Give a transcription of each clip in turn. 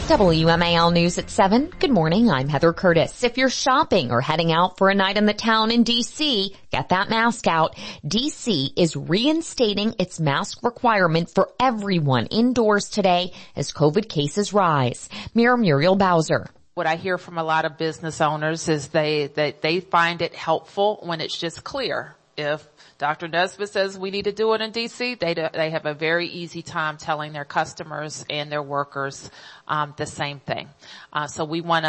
WMAL News at 7. Good morning. I'm Heather Curtis. If you're shopping or heading out for a night in the town in D.C., get that mask out. D.C. is reinstating its mask requirement for everyone indoors today as COVID cases rise. Muriel Bowser. What I hear from a lot of business owners is they find it helpful when it's just clear. If Dr. Nesbitt says we need to do it in D.C., they have a very easy time telling their customers and their workers the same thing. So we want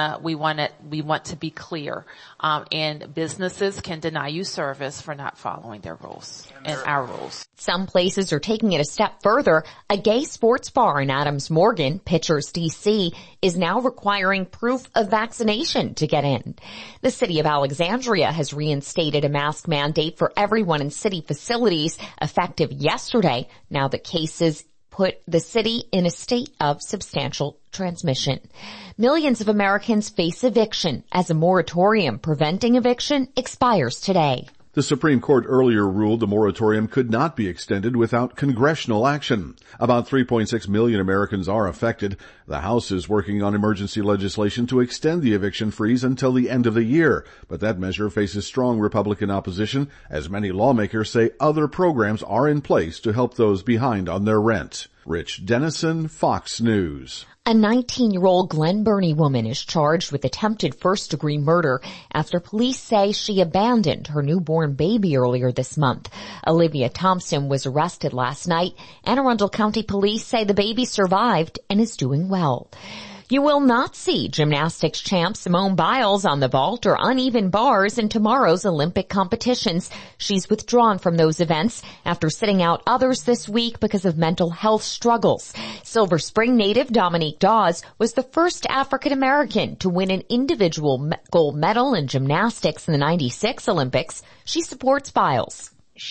to be clear. And businesses can deny you service for not following their rules and our rules. Some places are taking it a step further. A gay sports bar in Adams Morgan, Pitchers D.C., is now requiring proof of vaccination to get in. The city of Alexandria has reinstated a mask mandate for everyone in city facilities effective yesterday, now that cases put the city in a state of substantial transmission. Millions of Americans face eviction as a moratorium preventing eviction expires today. The Supreme Court earlier ruled the moratorium could not be extended without congressional action. About 3.6 million Americans are affected. The House is working on emergency legislation to extend the eviction freeze until the end of the year, but that measure faces strong Republican opposition as many lawmakers say other programs are in place to help those behind on their rent. Rich Dennison, Fox News. A 19-year-old Glen Burnie woman is charged with attempted first-degree murder after police say she abandoned her newborn baby earlier this month. Olivia Thompson was arrested last night. Anne Arundel County Police say the baby survived and is doing well. You will not see gymnastics champ Simone Biles on the vault or uneven bars in tomorrow's Olympic competitions. She's withdrawn from those events after sitting out others this week because of mental health struggles. Silver Spring native Dominique Dawes was the first African American to win an individual gold medal in gymnastics in the 96 Olympics. She supports Biles.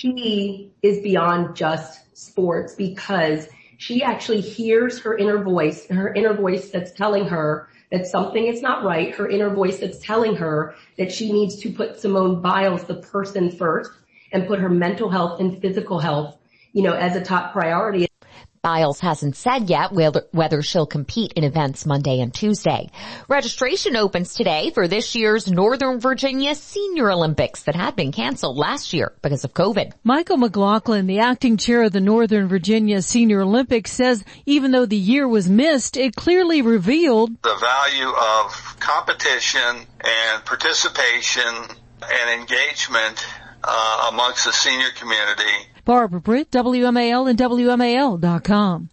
She is beyond just sports because she actually hears her inner voice that's telling her that something is not right, her inner voice that's telling her that she needs to put Simone Biles, the person, first and put her mental health and physical health, as a top priority. Biles hasn't said yet whether she'll compete in events Monday and Tuesday. Registration opens today for this year's Northern Virginia Senior Olympics that had been canceled last year because of COVID. Michael McLaughlin, the acting chair of the Northern Virginia Senior Olympics, says even though the year was missed, it clearly revealed the value of competition and participation and engagement amongst the senior community. Barbara Britt, WMAL and WMAL.com.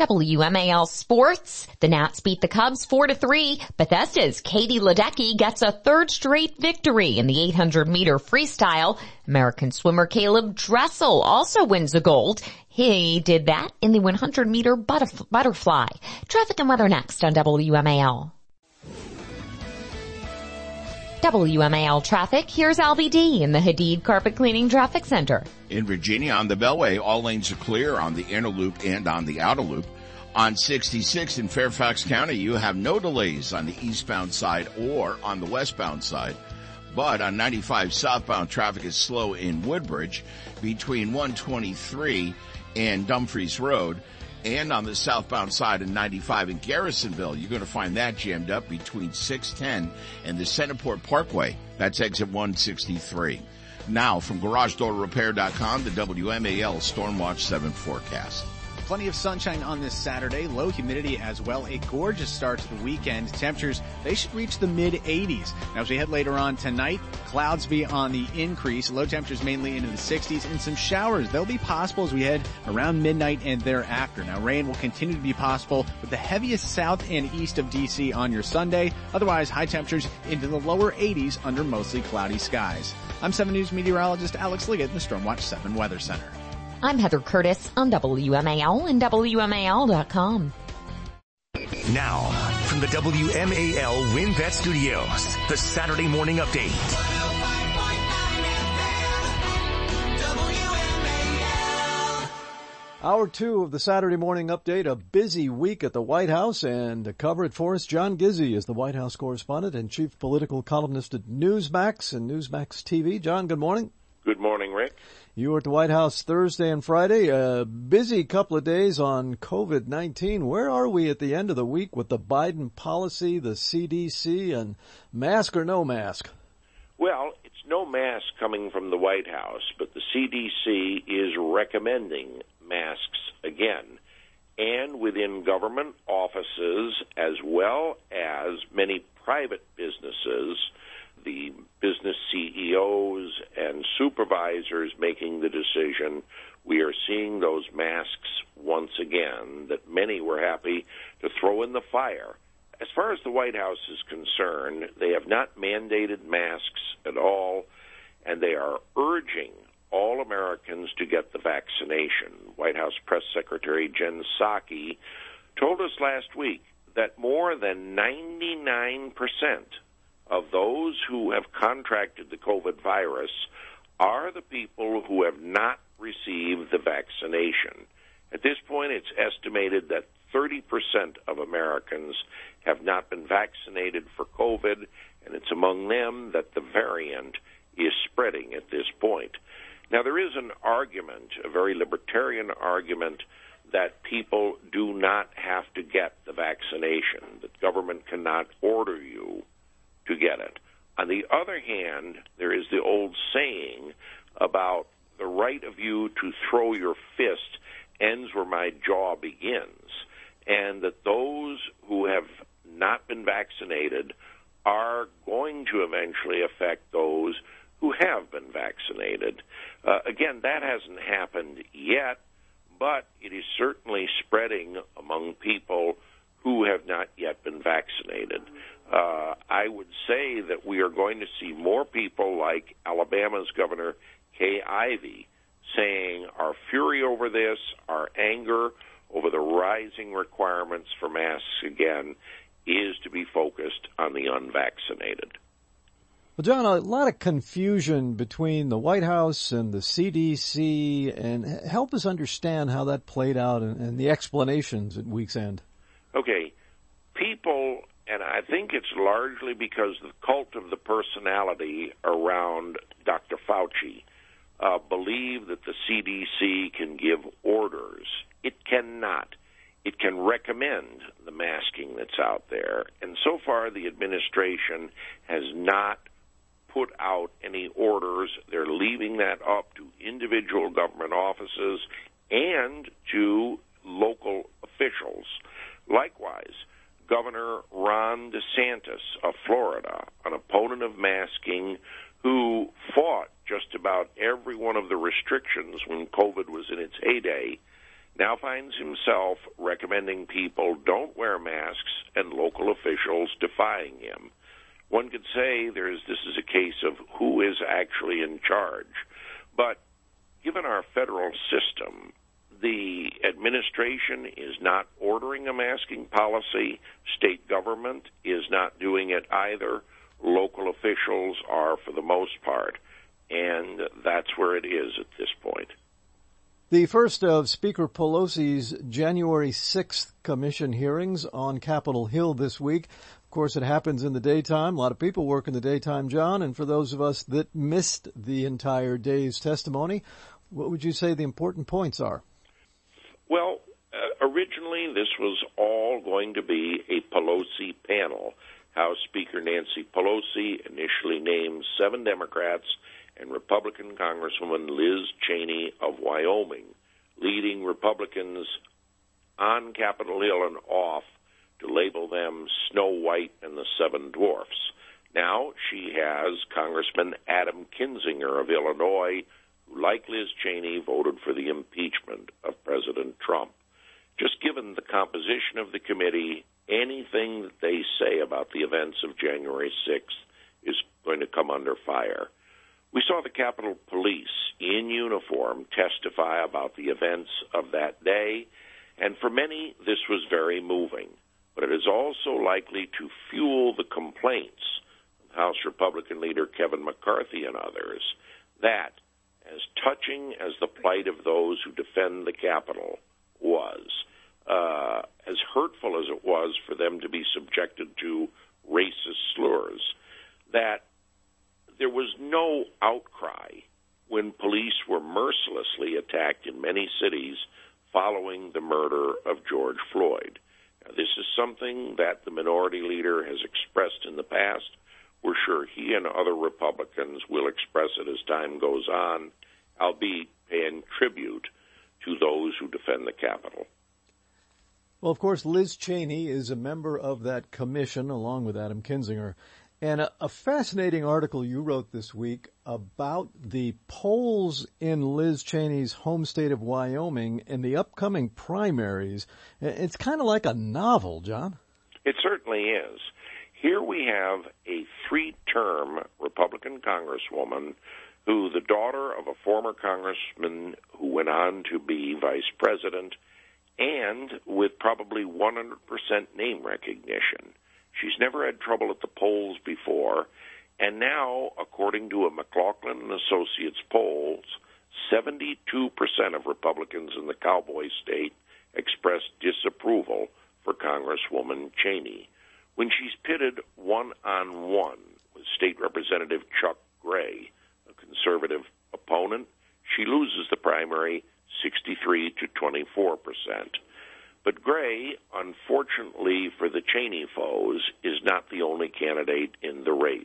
WMAL Sports. The Nats beat the Cubs 4-3. Bethesda's Katie Ledecky gets a third straight victory in the 800-meter freestyle. American swimmer Caleb Dressel also wins a gold. He did that in the 100-meter butterfly. Traffic and weather next on WMAL. WMAL traffic. Here's Albie D in the Hadid Carpet Cleaning Traffic Center. In Virginia, on the Beltway, all lanes are clear on the inner loop and on the outer loop. On 66 in Fairfax County, you have no delays on the eastbound side or on the westbound side. But on 95 southbound, traffic is slow in Woodbridge between 123 and Dumfries Road. And on the southbound side of 95 in Garrisonville, you're going to find that jammed up between 610 and the Centerport Parkway. That's exit 163. Now, from GarageDoorRepair.com, the WMAL Stormwatch 7 forecast. Plenty of sunshine on this Saturday, low humidity as well. A gorgeous start to the weekend. Temperatures, they should reach the mid-80s. Now, as we head later on tonight, clouds be on the increase. Low temperatures mainly into the 60s and some showers. They'll be possible as we head around midnight and thereafter. Now, rain will continue to be possible with the heaviest south and east of D.C. on your Sunday. Otherwise, high temperatures into the lower 80s under mostly cloudy skies. I'm 7 News meteorologist Alex Liggett in the Stormwatch 7 Weather Center. I'm Heather Curtis on WMAL and WMAL.com. Now, from the WMAL WinBet Studios, the Saturday Morning Update. Hour 2 of the Saturday Morning Update, a busy week at the White House, and to cover it for us, John Gizzi is the White House correspondent and chief political columnist at Newsmax and Newsmax TV. John, good morning. Good morning, Rick. You were at the White House Thursday and Friday. A busy couple of days on COVID-19. Where are we at the end of the week with the Biden policy, the CDC, and mask or no mask? Well, it's no mask coming from the White House, but the CDC is recommending masks again. And within government offices, as well as many private businesses, the business CEOs and supervisors making the decision, we are seeing those masks once again that many were happy to throw in the fire. As far as the White House is concerned, they have not mandated masks at all, and they are urging all Americans to get the vaccination. White House Press Secretary Jen Psaki told us last week that more than 99% of those who have contracted the COVID virus are the people who have not received the vaccination. At this point, it's estimated that 30% of Americans have not been vaccinated for COVID, and it's among them that the variant is spreading at this point. Now, there is an argument, a very libertarian argument, that people do not have to get the vaccination, that government cannot order you to get it. On the other hand, there is the old saying about the right of you to throw your fist ends where my jaw begins, and that those who have not been vaccinated are going to eventually affect those who have been vaccinated. Again, that hasn't happened yet, but it is certainly spreading among people who have not yet been vaccinated. I would say that we are going to see more people like Alabama's Governor Kay Ivey saying our fury over this, our anger over the rising requirements for masks again, is to be focused on the unvaccinated. Well, John, a lot of confusion between the White House and the CDC, and help us understand how that played out and the explanations at week's end. Okay, people, and I think it's largely because of the cult of the personality around Dr. Fauci, believe that the CDC can give orders. It cannot. It can recommend the masking that's out there. And so far, the administration has not put out any orders. They're leaving that up to individual government offices and to local officials. Likewise, Governor Ron DeSantis of Florida, an opponent of masking, who fought just about every one of the restrictions when COVID was in its heyday, now finds himself recommending people don't wear masks and local officials defying him. One could say this is a case of who is actually in charge. But given our federal system, the administration is not ordering a masking policy. State government is not doing it either. Local officials are for the most part. And that's where it is at this point. The first of Speaker Pelosi's January 6th commission hearings on Capitol Hill this week. Of course, it happens in the daytime. A lot of people work in the daytime, John. And for those of us that missed the entire day's testimony, what would you say the important points are? Well, originally this was all going to be a Pelosi panel. House Speaker Nancy Pelosi initially named 7 Democrats and Republican Congresswoman Liz Cheney of Wyoming, leading Republicans on Capitol Hill and off to label them Snow White and the Seven Dwarfs. Now she has Congressman Adam Kinzinger of Illinois, who, like Liz Cheney, voted for the impeachment of President Trump. Just given the composition of the committee, anything that they say about the events of January 6th is going to come under fire. We saw the Capitol Police in uniform testify about the events of that day, and for many, this was very moving. But it is also likely to fuel the complaints of House Republican leader Kevin McCarthy and others that, as touching as the plight of those who defend the Capitol was, as hurtful as it was for them to be subjected to racist slurs, that there was no outcry when police were mercilessly attacked in many cities following the murder of George Floyd. Now, this is something that the minority leader has expressed in the past. We're sure he and other Republicans will express it as time goes on, albeit paying tribute to those who defend the Capitol. Well, of course, Liz Cheney is a member of that commission along with Adam Kinzinger. And a fascinating article you wrote this week about the polls in Liz Cheney's home state of Wyoming and the upcoming primaries. It's kind of like a novel, John. It certainly is. Here we have a 3-term Republican congresswoman who, the daughter of a former congressman who went on to be vice president, and with probably 100% name recognition. She's never had trouble at the polls before, and now, according to a McLaughlin and Associates polls, 72% of Republicans in the Cowboy State expressed disapproval for Congresswoman Cheney. When she's pitted one-on-one with State Representative Chuck Gray, a conservative opponent, she loses the primary 63 to 24%. But Gray, unfortunately for the Cheney foes, is not the only candidate in the race.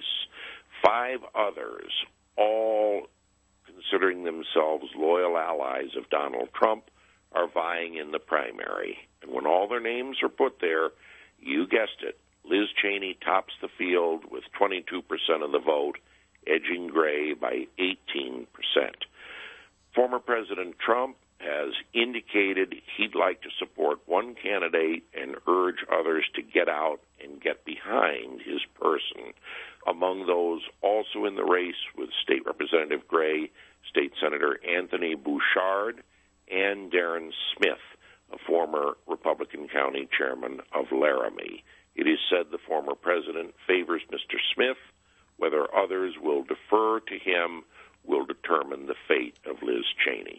5 others, all considering themselves loyal allies of Donald Trump, are vying in the primary. And when all their names are put there, you guessed it, Liz Cheney tops the field with 22% of the vote, edging Gray by 18%. Former President Trump has indicated he'd like to support one candidate and urge others to get out and get behind his person. Among those also in the race with State Representative Gray, State Senator Anthony Bouchard, and Darren Smith, a former Republican county chairman of Laramie. It is said the former president favors Mr. Smith. Whether others will defer to him will determine the fate of Liz Cheney.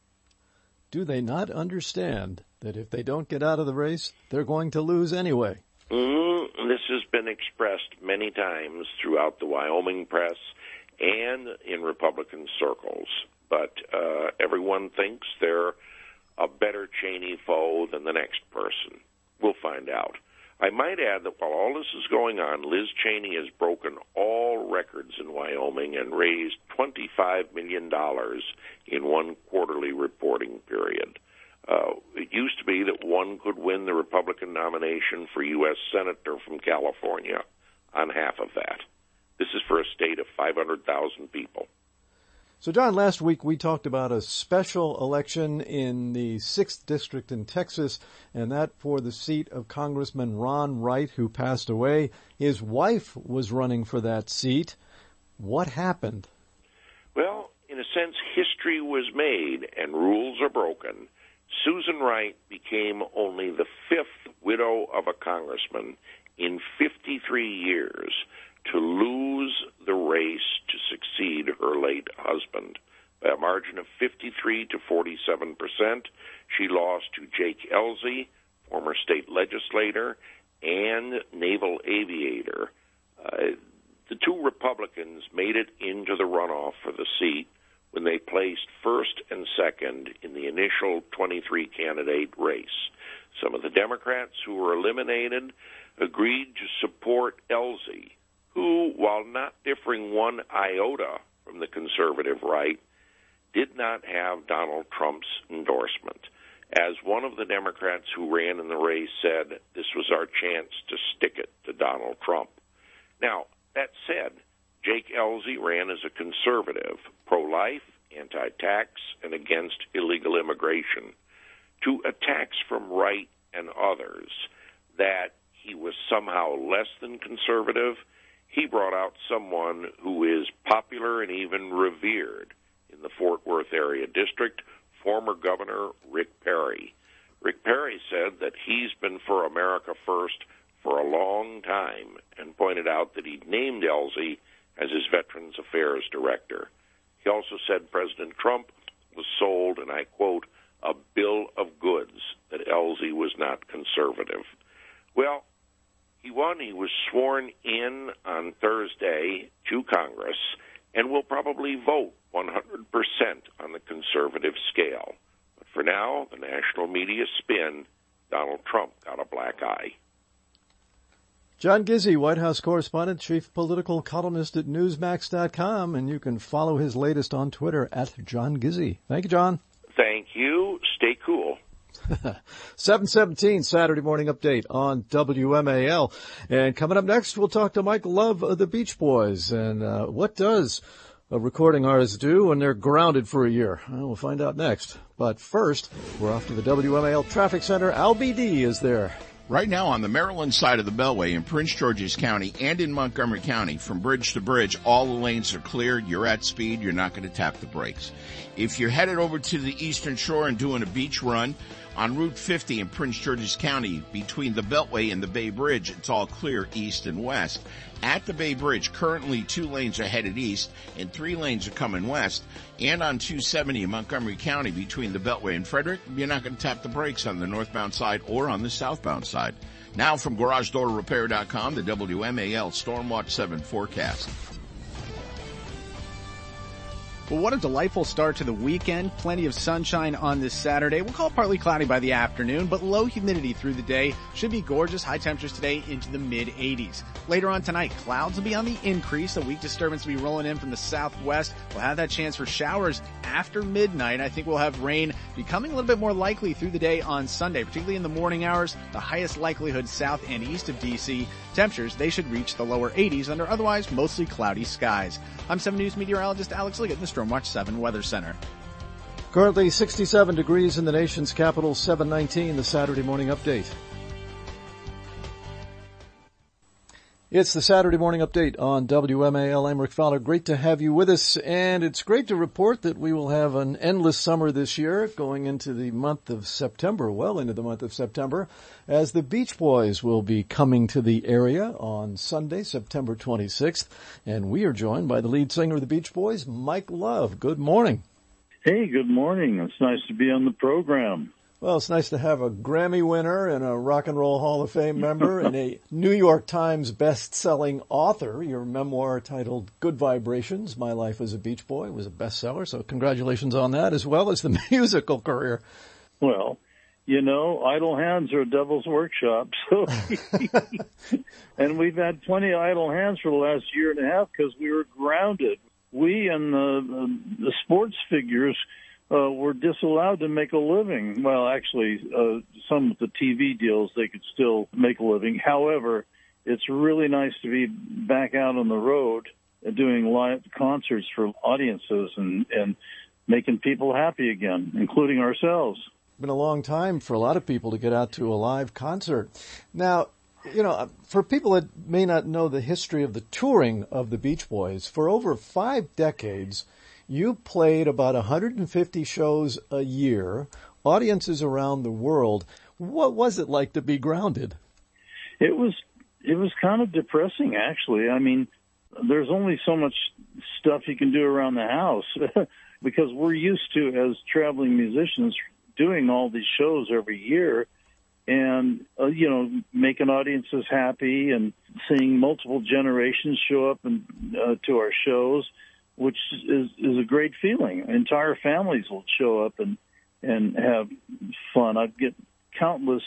Do they not understand that if they don't get out of the race, they're going to lose anyway? This has been expressed many times throughout the Wyoming press and in Republican circles. But everyone thinks they're a better Cheney foe than the next person. We'll find out. I might add that while all this is going on, Liz Cheney has broken all records in Wyoming and raised $25 million in one quarterly reporting period. It used to be that one could win the Republican nomination for U.S. Senator from California on half of that. This is for a state of 500,000 people. So, John, last week we talked about a special election in the 6th District in Texas, and that for the seat of Congressman Ron Wright, who passed away. His wife was running for that seat. What happened? Well, in a sense, history was made and rules are broken. Susan Wright became only the 5th widow of a congressman in 53 years to lose the race to succeed her late husband. By a margin of 53 to 47%, she lost to Jake Ellzey, former state legislator and naval aviator. The two Republicans made it into the runoff for the seat when they placed first and second in the initial 23-candidate race. Some of the Democrats who were eliminated agreed to support Ellzey, who, while not differing one iota from the conservative right, did not have Donald Trump's endorsement. As one of the Democrats who ran in the race said, this was our chance to stick it to Donald Trump. Now, that said, Jake Ellzey ran as a conservative, pro-life, anti-tax, and against illegal immigration. To attacks from Wright and others that he was somehow less than conservative, he brought out someone who is popular and even revered in the Fort Worth area district, former Governor Rick Perry. Rick Perry said that he's been for America First for a long time and pointed out that he'd named Ellzey as his Veterans Affairs Director. He also said President Trump was sold, and I quote, a bill of goods that Ellzey was not conservative. Well, he won. He was sworn in on Thursday to Congress and will probably vote 100% on the conservative scale. But for now, the national media spin, Donald Trump got a black eye. John Gizzi, White House correspondent, chief political columnist at Newsmax.com, and you can follow his latest on Twitter at John Gizzi. Thank you, John. Thank you. Stay cool. 7:17 Saturday morning update on WMAL. And coming up next, we'll talk to Mike Love of the Beach Boys. And what does a recording artist do when they're grounded for a year? Well, we'll find out next. But first, we're off to the WMAL Traffic Center. Al BD is there. Right now on the Maryland side of the Beltway in Prince George's County and in Montgomery County, from bridge to bridge, all the lanes are cleared. You're at speed. You're not going to tap the brakes. If you're headed over to the Eastern Shore and doing a beach run, on Route 50 in Prince George's County, between the Beltway and the Bay Bridge, it's all clear east and west. At the Bay Bridge, currently 2 lanes are headed east and 3 lanes are coming west. And on 270 in Montgomery County, between the Beltway and Frederick, you're not going to tap the brakes on the northbound side or on the southbound side. Now from GarageDoorRepair.com, the WMAL Stormwatch 7 forecast. Well, what a delightful start to the weekend. Plenty of sunshine on this Saturday. We'll call it partly cloudy by the afternoon, but low humidity through the day. Should be gorgeous. High temperatures today into the mid-80s. Later on tonight, clouds will be on the increase. A weak disturbance will be rolling in from the southwest. We'll have that chance for showers after midnight. I think we'll have rain becoming a little bit more likely through the day on Sunday, particularly in the morning hours. The highest likelihood south and east of D.C. Temperatures, they should reach the lower 80s under otherwise mostly cloudy skies. I'm 7 News meteorologist Alex Liggett in the Stormwatch 7 Weather Center. Currently 67 degrees in the nation's capital, 7:19, the Saturday morning update. It's the Saturday morning update on WMAL. I'm Rick Fowler. Great to have you with us, and it's great to report that we will have an endless summer this year, going into the month of September, well into the month of September, as the Beach Boys will be coming to the area on Sunday, September 26th, and we are joined by the lead singer of the Beach Boys, Mike Love. Good morning. Hey, good morning. It's nice to be on the program. Well, it's nice to have a Grammy winner and a Rock and Roll Hall of Fame member and a New York Times best-selling author. Your memoir titled Good Vibrations, My Life as a Beach Boy, was a bestseller, so congratulations on that, as well as the musical career. Well, you know, idle hands are a devil's workshop, so and we've had plenty of idle hands for the last year and a half because we were grounded. We and the sports figures were disallowed to make a living. Well, actually, some of the TV deals, they could still make a living. However, it's really nice to be back out on the road doing live concerts for audiences and making people happy again, including ourselves. It's been a long time for a lot of people to get out to a live concert. Now, you know, for people that may not know the history of the touring of the Beach Boys, for over 5 decades, you played about 150 shows a year, audiences around the world. What was it like to be grounded? It was kind of depressing, actually. I mean, there's only so much stuff you can do around the house because we're used to, as traveling musicians, doing all these shows every year and, you know, making audiences happy and seeing multiple generations show up and to our shows, which is a great feeling. Entire families will show up and have fun. I get countless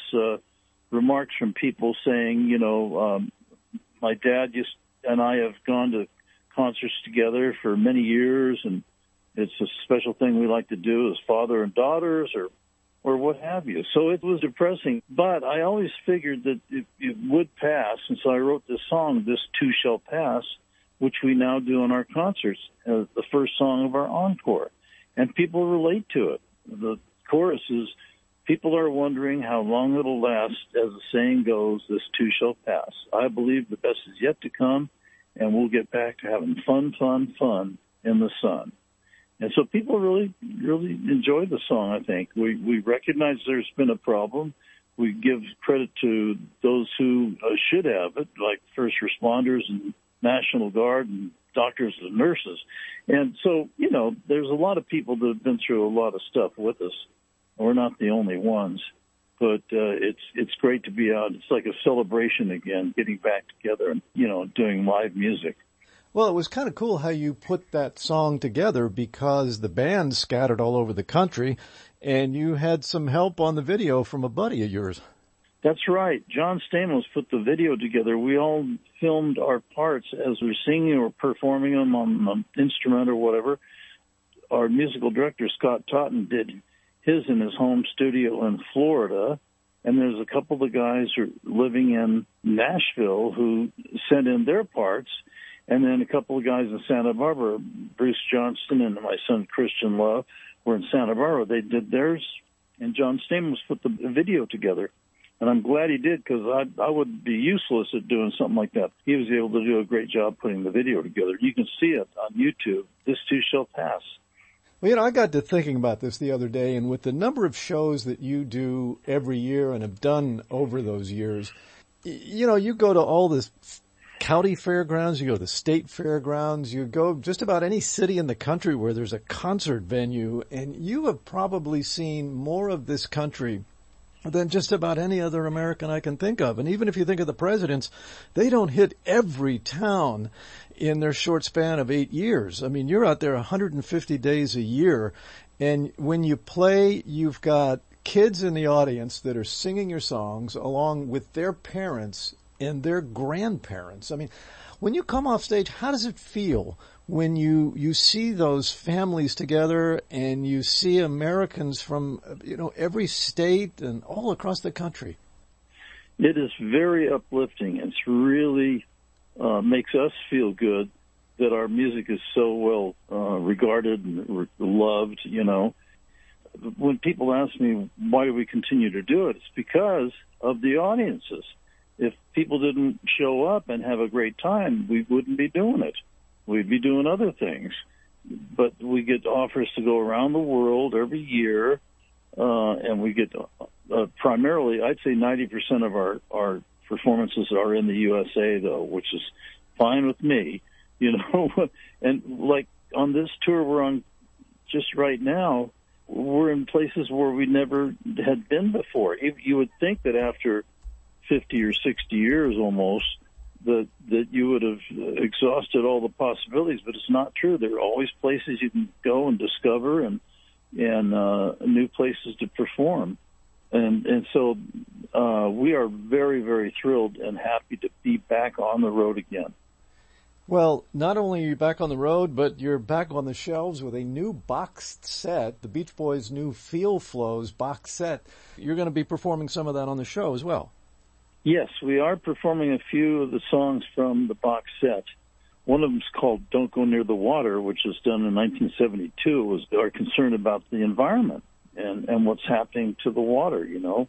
remarks from people saying, you know, my dad and I have gone to concerts together for many years, and it's a special thing we like to do as father and daughters or what have you. So it was depressing, but I always figured that it would pass, and so I wrote this song, This Too Shall Pass, which we now do in our concerts as the first song of our encore. And people relate to it. The chorus is, people are wondering how long it'll last. As the saying goes, this too shall pass. I believe the best is yet to come, and we'll get back to having fun, fun, fun in the sun. And so people really, really enjoy the song, I think. We recognize there's been a problem. We give credit to those who should have it, like first responders and National Guard and doctors and nurses. And so, you know, there's a lot of people that have been through a lot of stuff with us. We're not the only ones, but it's great to be out. It's like a celebration again, getting back together and, you know, doing live music. Well, it was kind of cool how you put that song together because the band scattered all over the country and you had some help on the video from a buddy of yours. That's right. John Stamos put the video together. We all filmed our parts as we're singing or performing them on an instrument or whatever. Our musical director, Scott Totten, did his in his home studio in Florida. And there's a couple of guys who are living in Nashville who sent in their parts. And then a couple of guys in Santa Barbara, Bruce Johnston and my son Christian Love, were in Santa Barbara. They did theirs, and John Stamos put the video together. And I'm glad he did, because I would be useless at doing something like that. He was able to do a great job putting the video together. You can see it on YouTube. This too shall pass. Well, I got to thinking about this the other day, and with the number of shows that you do every year and have done over those years, you go to all this county fairgrounds, you go to the state fairgrounds, you go just about any city in the country where there's a concert venue, and you have probably seen more of this country than just about any other American I can think of. And even if you think of the presidents, they don't hit every town in their short span of 8 years. I mean, you're out there 150 days a year, and when you play, you've got kids in the audience that are singing your songs along with their parents and their grandparents. I mean, when you come off stage, how does it feel when you see those families together and you see Americans from, every state and all across the country? It is very uplifting. It's really makes us feel good that our music is so well regarded and loved, When people ask me why do we continue to do it, it's because of the audiences. If people didn't show up and have a great time, we wouldn't be doing it. We'd be doing other things. But we get offers to go around the world every year, and we get primarily, I'd say 90% of our performances are in the USA, though, which is fine with me, And like on this tour we're on just right now, we're in places where we never had been before. You would think that after 50 or 60 years almost, that you would have exhausted all the possibilities, but it's not true. There are always places you can go and discover and new places to perform. And so we are very, very thrilled and happy to be back on the road again. Well, not only are you back on the road, but you're back on the shelves with a new boxed set, the Beach Boys' new Feel Flows box set. You're going to be performing some of that on the show as well. Yes, we are performing a few of the songs from the box set. One of them is called Don't Go Near the Water, which was done in 1972. It was our concern about the environment and what's happening to the water,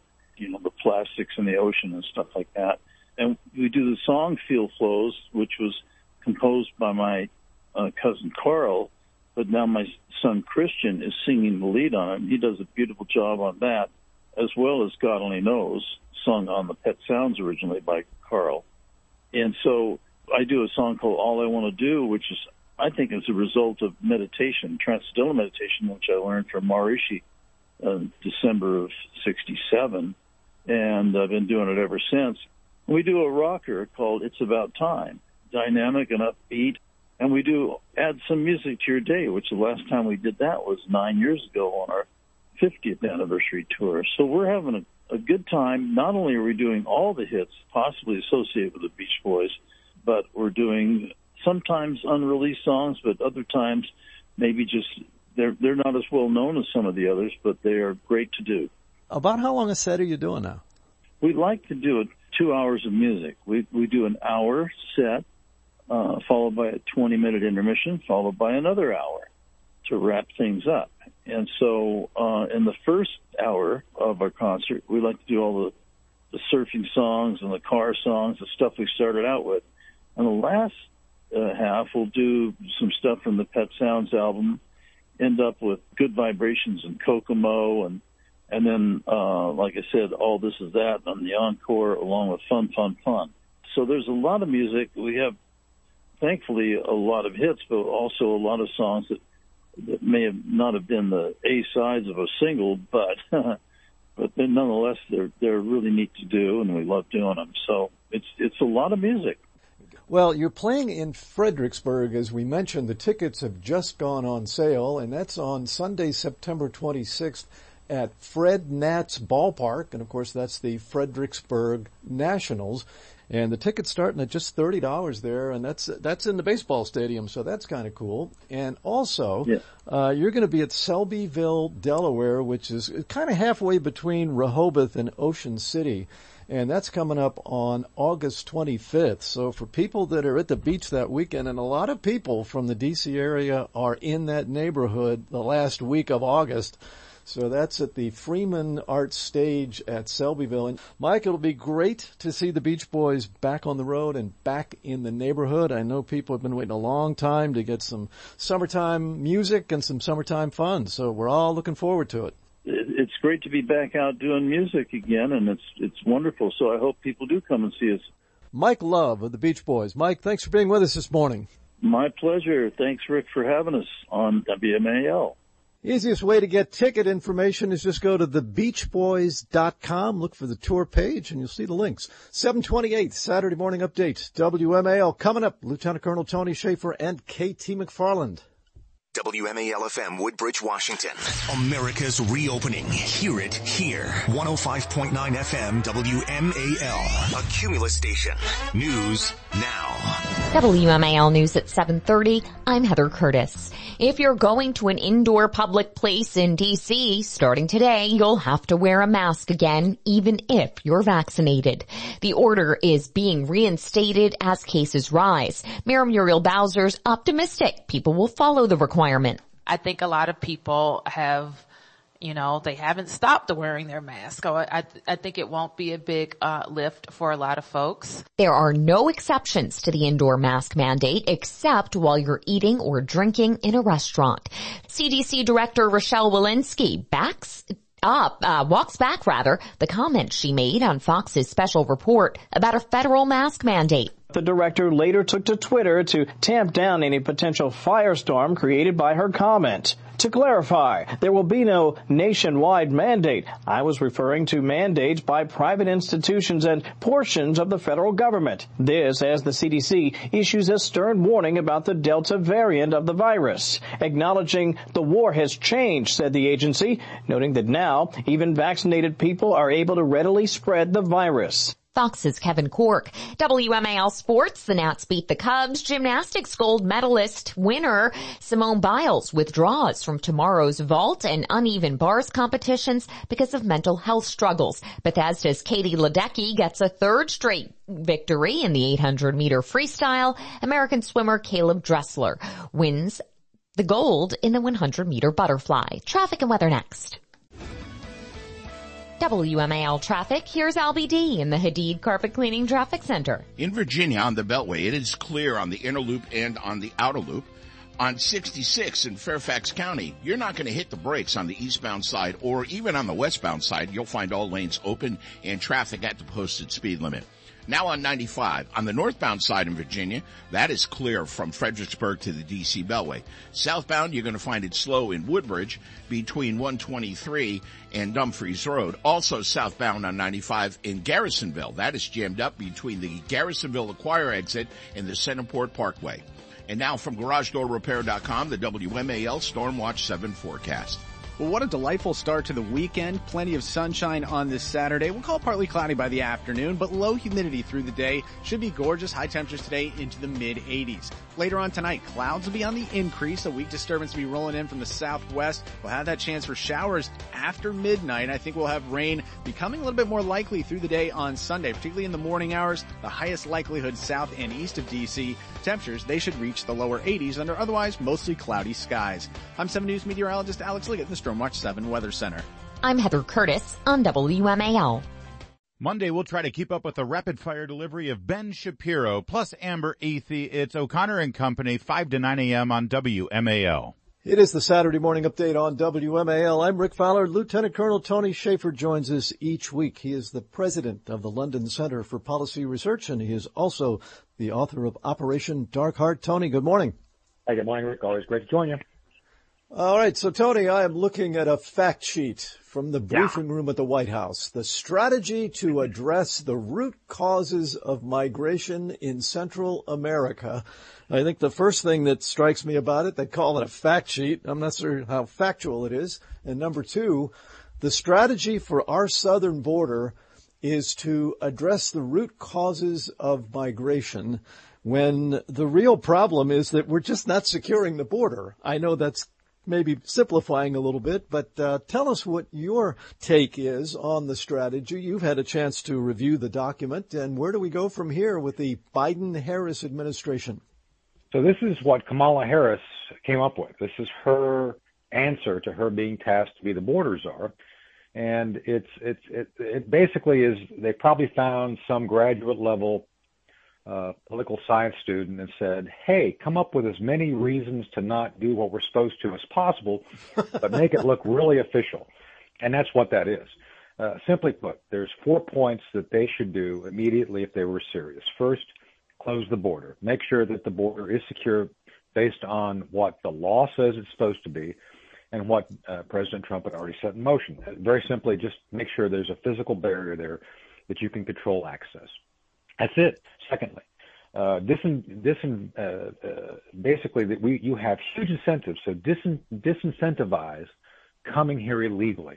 the plastics in the ocean and stuff like that. And we do the song Feel Flows, which was composed by my cousin Carl, but now my son Christian is singing the lead on it. He does a beautiful job on that, as well as God Only Knows, sung on the Pet Sounds originally by Carl. And so I do a song called All I Want to Do, which is, I think, is a result of meditation, transcendental meditation, which I learned from Maharishi in December of 67, and I've been doing it ever since. We do a rocker called It's About Time, dynamic and upbeat, and we do add some music to your day, which the last time we did that was 9 years ago on our 50th anniversary tour. So we're having a good time. Not only are we doing all the hits possibly associated with the Beach Boys, but we're doing sometimes unreleased songs, but other times maybe just they're not as well known as some of the others, but they are great to do. About how long a set are you doing now? We like to do 2 hours of music. We do an hour set, followed by a 20-minute intermission, followed by another hour to wrap things up. And so in the first hour of our concert, we like to do all the surfing songs and the car songs, the stuff we started out with. And the last half, we'll do some stuff from the Pet Sounds album, end up with Good Vibrations and Kokomo, and then, like I said, All This Is That on the encore, along with Fun, Fun, Fun. So there's a lot of music. We have, thankfully, a lot of hits, but also a lot of songs that may have not have been the A-sides of a single, but nonetheless, they're really neat to do, and we love doing them. So it's a lot of music. Well, you're playing in Fredericksburg. As we mentioned, the tickets have just gone on sale, and that's on Sunday, September 26th at Fred Nats Ballpark. And, of course, that's the Fredericksburg Nationals. And the tickets starting at just $30 there, and that's in the baseball stadium, so that's kind of cool. And also, you're going to be at Selbyville, Delaware, which is kind of halfway between Rehoboth and Ocean City. And that's coming up on August 25th. So for people that are at the beach that weekend, and a lot of people from the D.C. area are in that neighborhood the last week of August. So that's at the Freeman Arts Stage at Selbyville. And Mike, it'll be great to see the Beach Boys back on the road and back in the neighborhood. I know people have been waiting a long time to get some summertime music and some summertime fun. So we're all looking forward to it. It's great to be back out doing music again, and it's wonderful. So I hope people do come and see us. Mike Love of the Beach Boys. Mike, thanks for being with us this morning. My pleasure. Thanks, Rick, for having us on WMAL. Easiest way to get ticket information is just go to thebeachboys.com, look for the tour page, and you'll see the links. 728, Saturday Morning Update, WMAL. Coming up, Lieutenant Colonel Tony Shaffer and KT McFarland. WMAL-FM, Woodbridge, Washington. America's reopening. Hear it here. 105.9 FM, WMAL. A Cumulus station. News now. WMAL News at 7:30. I'm Heather Curtis. If you're going to an indoor public place in D.C., starting today, you'll have to wear a mask again, even if you're vaccinated. The order is being reinstated as cases rise. Mayor Muriel Bowser's optimistic people will follow the requirement. I think a lot of people have, they haven't stopped wearing their mask. So I think it won't be a big lift for a lot of folks. There are no exceptions to the indoor mask mandate except while you're eating or drinking in a restaurant. CDC Director Rochelle Walensky walks back the comments she made on Fox's special report about a federal mask mandate. The director later took to Twitter to tamp down any potential firestorm created by her comment. To clarify, there will be no nationwide mandate. I was referring to mandates by private institutions and portions of the federal government. This as the CDC issues a stern warning about the Delta variant of the virus. Acknowledging the war has changed, said the agency, noting that now even vaccinated people are able to readily spread the virus. Fox's Kevin Cork. WMAL Sports, the Nats beat the Cubs. Gymnastics gold medalist winner Simone Biles withdraws from tomorrow's vault and uneven bars competitions because of mental health struggles. Bethesda's Katie Ledecky gets a third straight victory in the 800-meter freestyle. American swimmer Caleb Dressler wins the gold in the 100-meter butterfly. Traffic and weather next. WMAL traffic, here's Albie D in the Hadid Carpet Cleaning Traffic Center. In Virginia on the Beltway, it is clear on the inner loop and on the outer loop. On 66 in Fairfax County, you're not going to hit the brakes on the eastbound side or even on the westbound side. You'll find all lanes open and traffic at the posted speed limit. Now on 95, on the northbound side in Virginia, that is clear from Fredericksburg to the D.C. Beltway. Southbound, you're going to find it slow in Woodbridge between 123 and Dumfries Road. Also southbound on 95 in Garrisonville. That is jammed up between the Garrisonville Acquire exit and the Centerport Parkway. And now from GarageDoorRepair.com, the WMAL Stormwatch 7 forecast. Well, what a delightful start to the weekend. Plenty of sunshine on this Saturday. We'll call it partly cloudy by the afternoon, but low humidity through the day. Should be gorgeous. High temperatures today into the mid-80s. Later on tonight, clouds will be on the increase. A weak disturbance will be rolling in from the southwest. We'll have that chance for showers after midnight. I think we'll have rain becoming a little bit more likely through the day on Sunday, particularly in the morning hours. The highest likelihood south and east of D.C. Temperatures, they should reach the lower 80s under otherwise mostly cloudy skies. I'm 7 News meteorologist Alex Liggett in the Stormwatch 7 Weather Center. I'm Heather Curtis on WMAL. Monday, we'll try to keep up with the rapid-fire delivery of Ben Shapiro plus Amber Ethy. It's O'Connor and Company, 5 to 9 a.m. on WMAL. It is the Saturday morning update on WMAL. I'm Rick Fowler. Lieutenant Colonel Tony Shaffer joins us each week. He is the president of the London Center for Policy Research, and he is also the author of Operation Dark Heart. Tony, good morning. Hey, good morning, Rick. Always great to join you. All right. So, Tony, I am looking at a fact sheet from the briefing room at the White House. The strategy to address the root causes of migration in Central America. I think the first thing that strikes me about it, they call it a fact sheet. I'm not sure how factual it is. And number two, the strategy for our southern border is to address the root causes of migration when the real problem is that we're just not securing the border. I know that's maybe simplifying a little bit, but tell us what your take is on the strategy. You've had a chance to review the document, and where do we go from here with the Biden-Harris administration? So this is what Kamala Harris came up with. This is her answer to her being tasked to be the border czar. And it basically is, they probably found some graduate level political science student and said, hey, come up with as many reasons to not do what we're supposed to as possible, but make it look really official. And that's what that is. Simply put, there's 4 points that they should do immediately if they were serious. First, close the border. Make sure that the border is secure based on what the law says it's supposed to be and what President Trump had already set in motion. Very simply, just make sure there's a physical barrier there that you can control access. That's it. Secondly, basically, you have huge incentives. So disincentivize coming here illegally.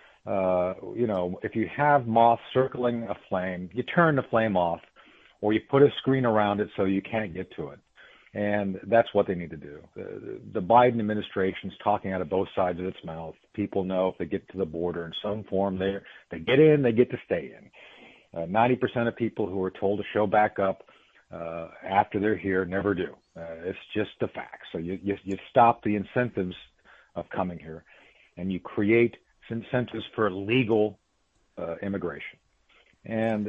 If you have moths circling a flame, you turn the flame off, or you put a screen around it so you can't get to it. And that's what they need to do. The Biden administration is talking out of both sides of its mouth. People know if they get to the border in some form, they get in, they get to stay in. 90% of people who are told to show back up after they're here never do. It's just a fact. So you stop the incentives of coming here, and you create incentives for legal immigration. And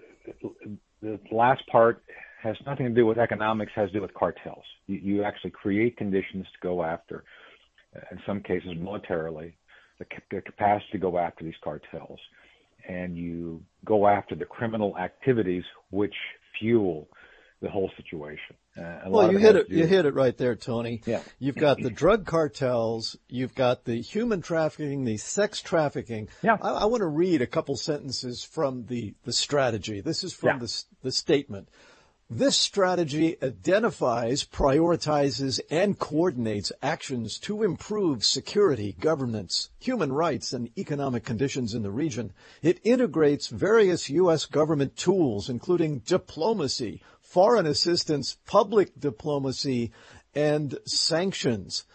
the last part has nothing to do with economics, has to do with cartels. You actually create conditions to go after, in some cases militarily, the capacity to go after these cartels. And you go after the criminal activities which fuel the whole situation. Well, you hit it right there, Tony. Yeah. You've got the drug cartels, you've got the human trafficking, the sex trafficking. Yeah. I want to read a couple sentences from the strategy. This is from the statement. This strategy identifies, prioritizes, and coordinates actions to improve security, governance, human rights, and economic conditions in the region. It integrates various U.S. government tools, including diplomacy, foreign assistance, public diplomacy, and sanctions.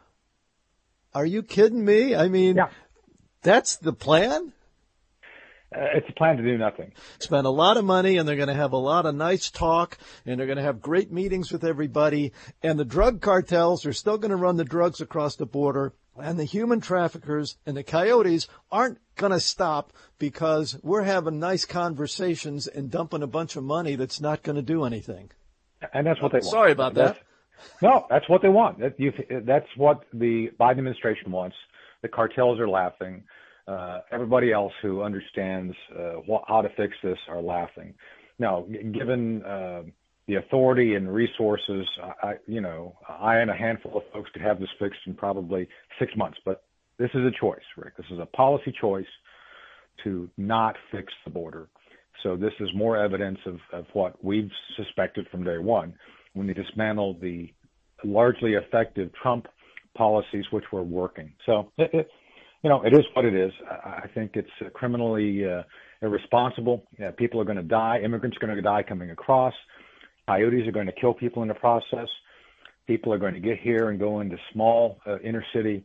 Are you kidding me? I mean, that's the plan? It's a plan to do nothing. Spend a lot of money, and they're going to have a lot of nice talk, and they're going to have great meetings with everybody, and the drug cartels are still going to run the drugs across the border, and the human traffickers and the coyotes aren't going to stop because we're having nice conversations and dumping a bunch of money that's not going to do anything. And that's what they want. Sorry about that. No, that's what they want. That's what the Biden administration wants. The cartels are laughing. Everybody else who understands how to fix this are laughing. Now, given the authority and resources, I and a handful of folks could have this fixed in probably 6 months. But this is a choice, Rick. This is a policy choice to not fix the border. So this is more evidence of what we've suspected from day one when they dismantled the largely effective Trump policies which were working. So it is what it is. I think it's criminally irresponsible. People are going to die. Immigrants are going to die coming across. Coyotes are going to kill people in the process. People are going to get here and go into small inner city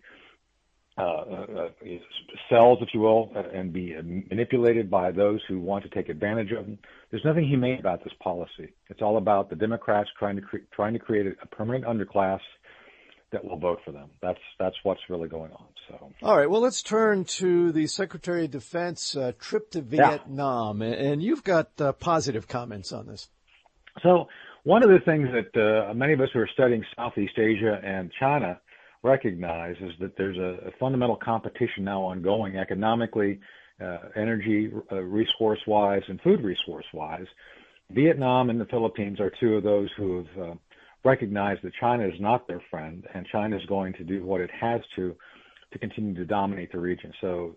cells, if you will, and be manipulated by those who want to take advantage of them. There's nothing humane about this policy. It's all about the Democrats trying to create a permanent underclass that will vote for them. That's what's really going on. So, all right. Well, let's turn to the Secretary of Defense trip to Vietnam, and you've got positive comments on this. So, one of the things that many of us who are studying Southeast Asia and China recognize is that there's a fundamental competition now ongoing economically, energy resource-wise, and food resource-wise. Vietnam and the Philippines are two of those who have recognize that China is not their friend, and China is going to do what it has to continue to dominate the region. So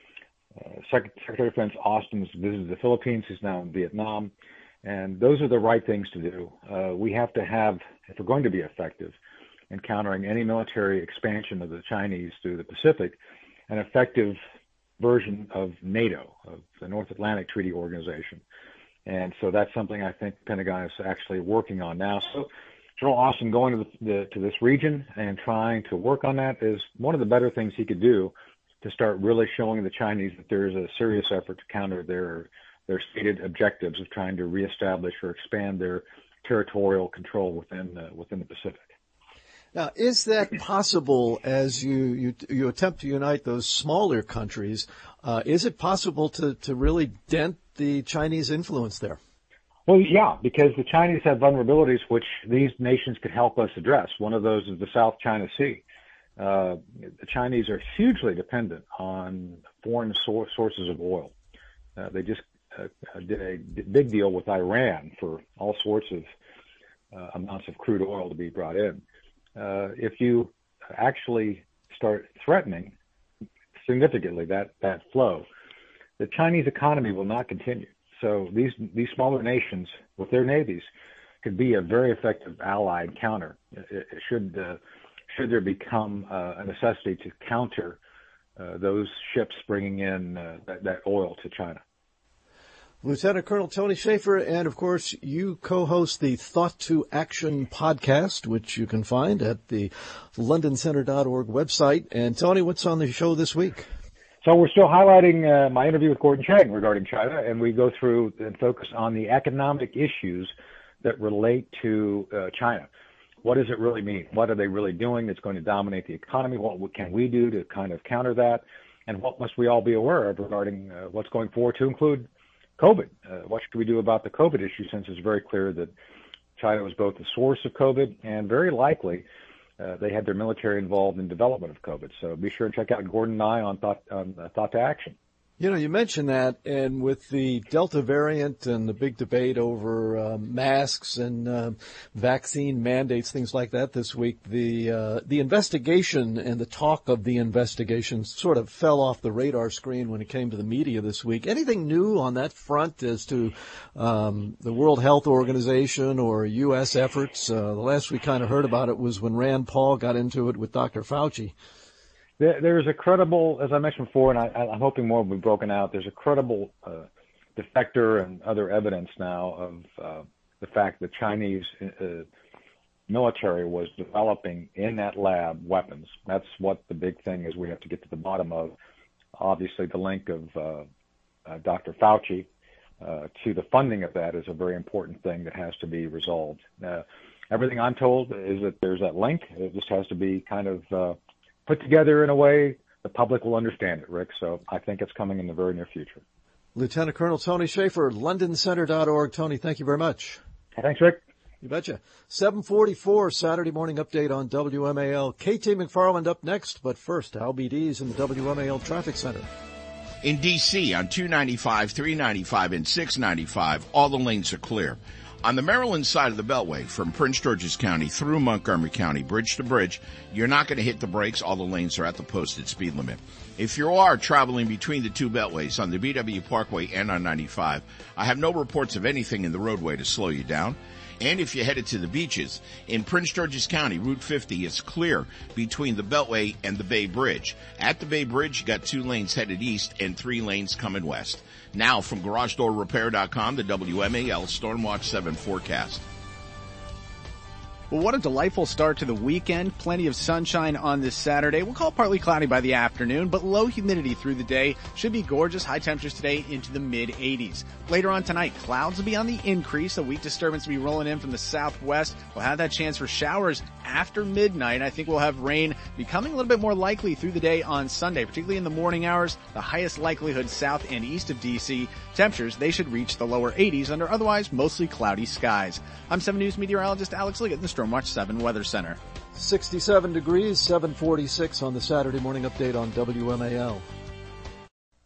Secretary of Defense Austin's visited the Philippines. He's now in Vietnam. And those are the right things to do. We have to have, if we're going to be effective in countering any military expansion of the Chinese through the Pacific, an effective version of NATO, of the North Atlantic Treaty Organization. And so that's something I think the Pentagon is actually working on now. So General Austin going to this region and trying to work on that is one of the better things he could do to start really showing the Chinese that there is a serious effort to counter their stated objectives of trying to reestablish or expand their territorial control within the Pacific. Now, is that possible as you attempt to unite those smaller countries? Is it possible to really dent the Chinese influence there? Well, yeah, because the Chinese have vulnerabilities which these nations could help us address. One of those is the South China Sea. The Chinese are hugely dependent on foreign sources of oil. They just did a big deal with Iran for all sorts of amounts of crude oil to be brought in. If you actually start threatening significantly that flow, the Chinese economy will not continue. So these smaller nations with their navies could be a very effective allied counter. Should there become a necessity to counter those ships bringing in that oil to China. Lieutenant Colonel Tony Shaffer, and of course you co-host the Thought to Action podcast, which you can find at the LondonCenter.org website. And Tony, what's on the show this week? So we're still highlighting my interview with Gordon Chang regarding China, and we go through and focus on the economic issues that relate to China. What does it really mean? What are they really doing that's going to dominate the economy? What can we do to kind of counter that? And what must we all be aware of regarding what's going forward to include COVID? What should we do about the COVID issue, since it's very clear that China was both the source of COVID and very likely they had their military involved in development of COVID. So be sure to check out Gordon and I on Thought to Action. You know, you mentioned that, and with the Delta variant and the big debate over masks and vaccine mandates, things like that this week, the investigation and the talk of the investigation sort of fell off the radar screen when it came to the media this week. Anything new on that front as to the World Health Organization or U.S. efforts? The last we kind of heard about it was when Rand Paul got into it with Dr. Fauci. There's a credible, as I mentioned before, and I'm hoping more will be broken out, there's a credible defector and other evidence now of the fact that Chinese military was developing in that lab weapons. That's what the big thing is we have to get to the bottom of. Obviously, the link of Dr. Fauci to the funding of that is a very important thing that has to be resolved. Everything I'm told is that there's that link. It just has to be kind of put together in a way the public will understand it, Rick. So I think it's coming in the very near future. Lieutenant Colonel Tony Shaffer, LondonCenter.org. Tony, thank you very much. Thanks, Rick. You betcha. 7:44 Saturday morning update on WMAL. KT McFarland up next, but first, Al BD's in the WMAL Traffic Center. In D.C. on 295, 395, and 695, all the lanes are clear. On the Maryland side of the Beltway, from Prince George's County through Montgomery County, bridge to bridge, you're not going to hit the brakes. All the lanes are at the posted speed limit. If you are traveling between the two beltways on the BW Parkway and on 95, I have no reports of anything in the roadway to slow you down. And if you're headed to the beaches, in Prince George's County, Route 50 is clear between the Beltway and the Bay Bridge. At the Bay Bridge, you got 2 lanes headed east and 3 lanes coming west. Now from GarageDoorRepair.com, the WMAL Stormwatch 7 forecast. Well, what a delightful start to the weekend. Plenty of sunshine on this Saturday. We'll call it partly cloudy by the afternoon, but low humidity through the day. Should be gorgeous. High temperatures today into the mid-80s. Later on tonight, clouds will be on the increase. A weak disturbance will be rolling in from the southwest. We'll have that chance for showers after midnight. I think we'll have rain becoming a little bit more likely through the day on Sunday, particularly in the morning hours. The highest likelihood south and east of D.C. Temperatures, they should reach the lower 80s under otherwise mostly cloudy skies. I'm 7 News meteorologist Alex Liggett in the Stormwatch 7 Weather Center. 67 degrees, 7:46 on the Saturday morning update on WMAL.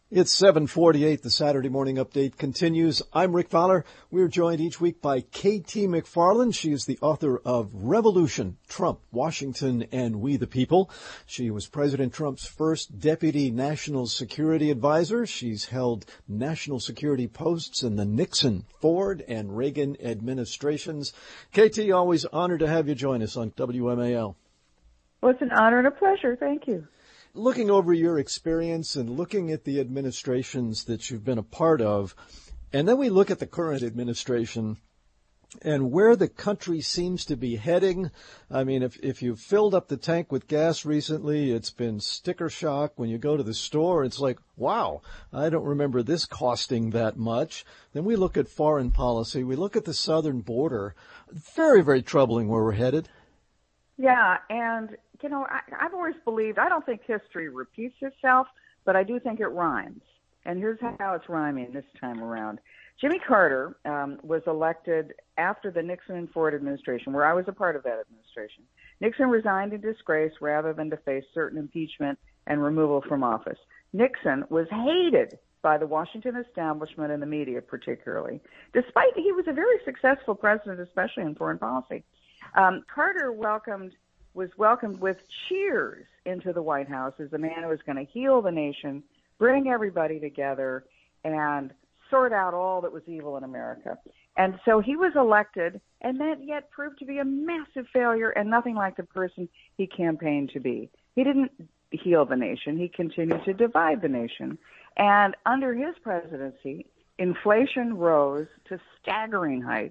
It's 7:48. The Saturday Morning Update continues. I'm Rick Fowler. We're joined each week by K.T. McFarland. She is the author of Revolution, Trump, Washington, and We the People. She was President Trump's first deputy national security advisor. She's held national security posts in the Nixon, Ford, and Reagan administrations. K.T., always honored to have you join us on WMAL. Well, it's an honor and a pleasure. Thank you. Looking over your experience and looking at the administrations that you've been a part of, and then we look at the current administration and where the country seems to be heading. I mean, if you've filled up the tank with gas recently, it's been sticker shock. When you go to the store, it's like, wow, I don't remember this costing that much. Then we look at foreign policy. We look at the southern border. Very, very troubling where we're headed. Yeah, and you know, I've always believed, I don't think history repeats itself, but I do think it rhymes. And here's how it's rhyming this time around. Jimmy Carter was elected after the Nixon and Ford administration, where I was a part of that administration. Nixon resigned in disgrace rather than to face certain impeachment and removal from office. Nixon was hated by the Washington establishment and the media particularly, despite he was a very successful president, especially in foreign policy. Carter was welcomed with cheers into the White House as the man who was going to heal the nation, bring everybody together, and sort out all that was evil in America. And so he was elected, and that yet proved to be a massive failure and nothing like the person he campaigned to be. He didn't heal the nation. He continued to divide the nation. And under his presidency, inflation rose to staggering heights.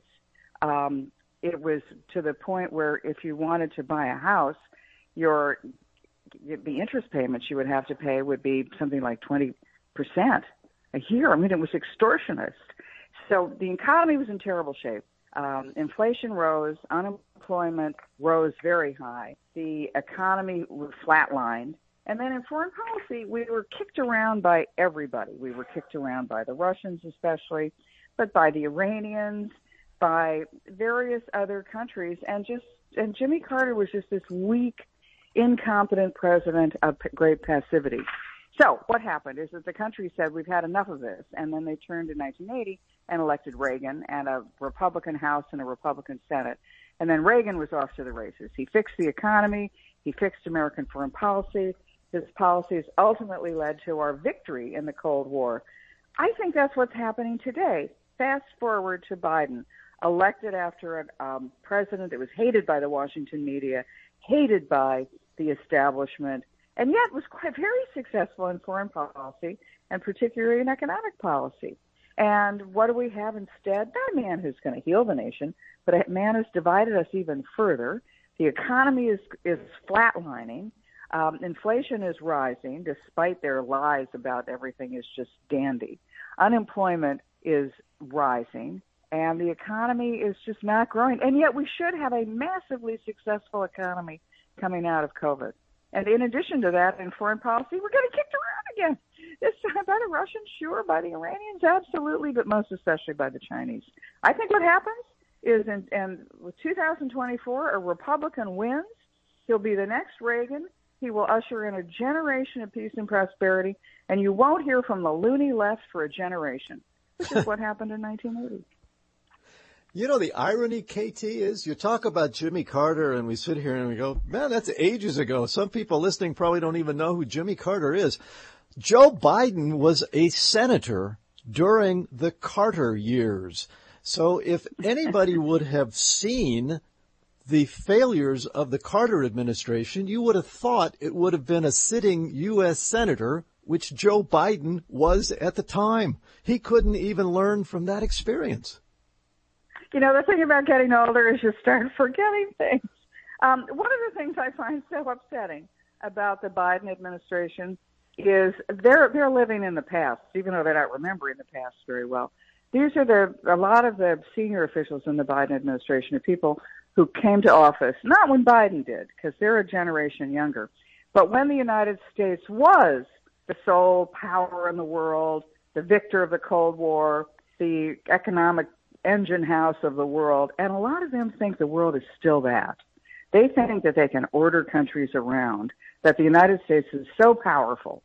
It was to the point where if you wanted to buy a house, the interest payments you would have to pay would be something like 20% a year. I mean, it was extortionist. So the economy was in terrible shape. Inflation rose, unemployment rose very high. The economy was flatlined. And then in foreign policy, we were kicked around by everybody. We were kicked around by the Russians especially, but by the Iranians, by various other countries, and Jimmy Carter was just this weak, incompetent president of great passivity. So what happened is that the country said, we've had enough of this, and then they turned in 1980 and elected Reagan and a Republican House and a Republican Senate. And then Reagan was off to the races. He fixed the economy. He fixed American foreign policy. His policies ultimately led to our victory in the Cold War. I think that's what's happening today. Fast forward to Biden, elected after a president that was hated by the Washington media, hated by the establishment, and yet was quite very successful in foreign policy and particularly in economic policy. And what do we have instead? Not a man who's going to heal the nation, but a man who's divided us even further. The economy is flatlining. Inflation is rising, despite their lies about everything is just dandy. Unemployment is rising. And the economy is just not growing. And yet we should have a massively successful economy coming out of COVID. And in addition to that, in foreign policy, we're getting kicked around again. This time by the Russians, sure, by the Iranians, absolutely, but most especially by the Chinese. I think what happens is in 2024, a Republican wins. He'll be the next Reagan. He will usher in a generation of peace and prosperity, and you won't hear from the loony left for a generation, which is what happened in 1980. You know, the irony, KT, is you talk about Jimmy Carter and we sit here and we go, man, that's ages ago. Some people listening probably don't even know who Jimmy Carter is. Joe Biden was a senator during the Carter years. So if anybody would have seen the failures of the Carter administration, you would have thought it would have been a sitting U.S. senator, which Joe Biden was at the time. He couldn't even learn from that experience. You know, the thing about getting older is you start forgetting things. One of the things I find so upsetting about the Biden administration is they're living in the past, even though they're not remembering the past very well. These are a lot of the senior officials in the Biden administration are people who came to office, not when Biden did, because they're a generation younger, but when the United States was the sole power in the world, the victor of the Cold War, the economic engine house of the world, and a lot of them think the world is still that. They think that they can order countries around, that the United States is so powerful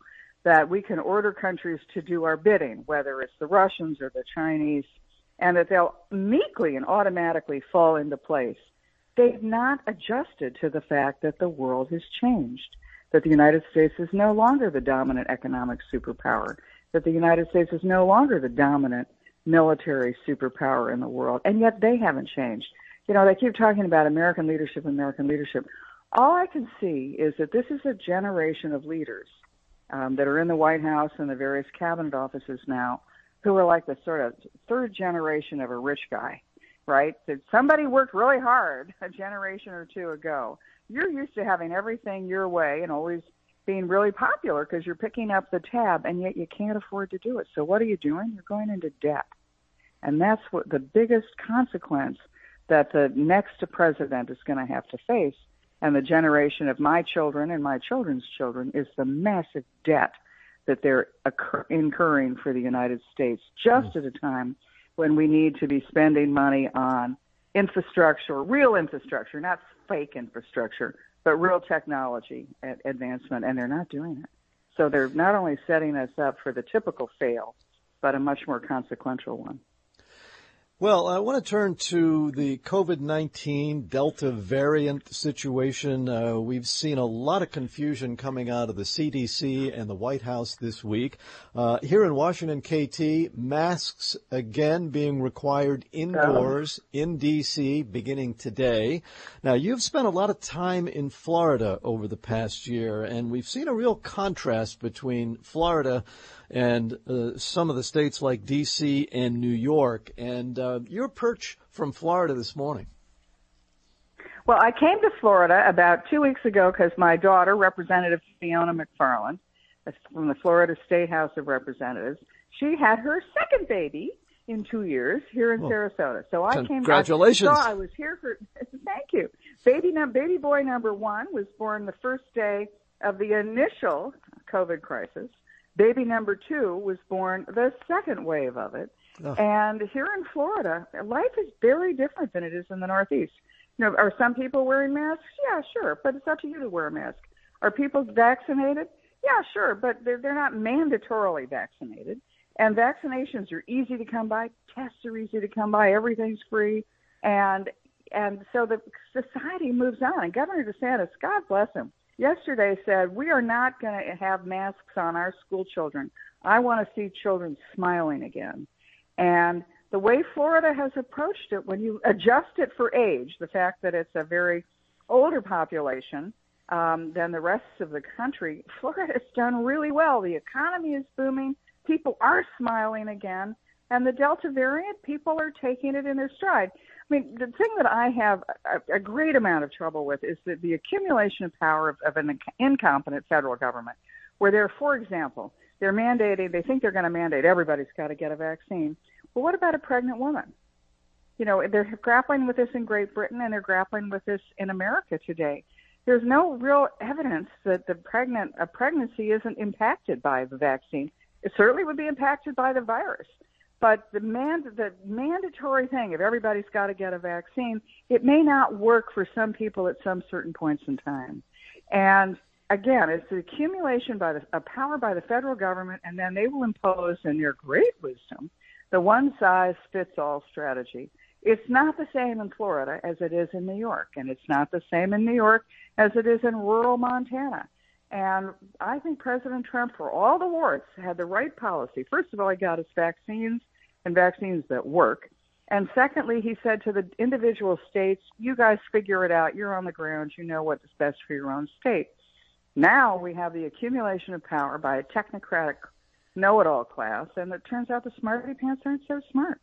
that we can order countries to do our bidding, whether it's the Russians or the Chinese, and that they'll meekly and automatically fall into place. They've not adjusted to the fact that the world has changed, that the United States is no longer the dominant economic superpower, that the United States is no longer the dominant military superpower in the world, and yet they haven't changed. You know, they keep talking about American leadership, American leadership. All I can see is that this is a generation of leaders that are in the White House and the various cabinet offices now who are like the sort of third generation of a rich guy, right? That somebody worked really hard a generation or two ago. You're used to having everything your way and always being really popular because you're picking up the tab, and yet you can't afford to do it. So what are you doing? You're going into debt. And that's what the biggest consequence that the next president is going to have to face, and the generation of my children and my children's children, is the massive debt that they're incurring for the United States, just at a time when we need to be spending money on infrastructure, real infrastructure, not fake infrastructure, but real technology advancement, and they're not doing it. So they're not only setting us up for the typical fail, but a much more consequential one. Well, I want to turn to the COVID-19 Delta variant situation. We've seen a lot of confusion coming out of the CDC and the White House this week. Here in Washington, KT, masks again being required indoors in D.C. beginning today. Now, you've spent a lot of time in Florida over the past year, and we've seen a real contrast between Florida and some of the states like D.C. and New York. And your perch from Florida this morning. Well, I came to Florida about 2 weeks ago because my daughter, Representative Fiona McFarland, from the Florida State House of Representatives, she had her second baby in 2 years here in Sarasota. So I came. Congratulations! I was here for. Thank you. Baby boy number one was born the first day of the initial COVID crisis. Baby number two was born the second wave of it. Oh. And here in Florida, life is very different than it is in the Northeast. You know, are some people wearing masks? Yeah, sure, but it's up to you to wear a mask. Are people vaccinated? Yeah, sure, but they're not mandatorily vaccinated. And vaccinations are easy to come by. Tests are easy to come by. Everything's free. And so the society moves on. And Governor DeSantis, God bless him, yesterday said, we are not going to have masks on our school children. I want to see children smiling again. And the way Florida has approached it, when you adjust it for age, the fact that it's a very older population than the rest of the country, Florida has done really well. The economy is booming. People are smiling again. And the Delta variant, people are taking it in their stride. I mean, the thing that I have a great amount of trouble with is that the accumulation of power of an incompetent federal government, where they're, for example, they think they're going to mandate everybody's got to get a vaccine. Well, what about a pregnant woman? You know, they're grappling with this in Great Britain, and they're grappling with this in America today. There's no real evidence that a pregnancy isn't impacted by the vaccine. It certainly would be impacted by the virus. But the mandatory thing, if everybody's got to get a vaccine, it may not work for some people at some certain points in time. And again, it's the accumulation of power by the federal government, and then they will impose, in their great wisdom, the one-size-fits-all strategy. It's not the same in Florida as it is in New York, and it's not the same in New York as it is in rural Montana. And I think President Trump, for all the warts, had the right policy. First of all, he got his vaccines, and vaccines that work. And secondly, he said to the individual states, you guys figure it out. You're on the ground. You know what's best for your own state. Now we have the accumulation of power by a technocratic know-it-all class, and it turns out the smarty pants aren't so smart.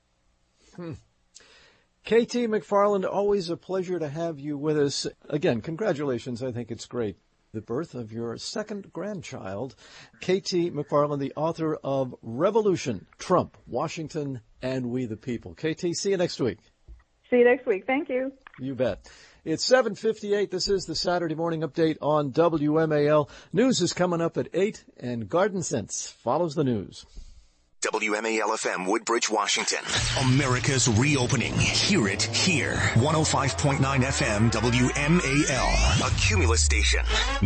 KT McFarland, always a pleasure to have you with us. Again, congratulations. I think it's great. The birth of your second grandchild. KT McFarland, the author of Revolution, Trump, Washington, and We the People. KT, see you next week. See you next week. Thank you. You bet. It's 7:58. This is the Saturday Morning Update on WMAL. News is coming up at 8, and Garden Sense follows the news. WMAL-FM, Woodbridge, Washington. America's reopening. Hear it here. 105.9 FM, WMAL. A Cumulus station.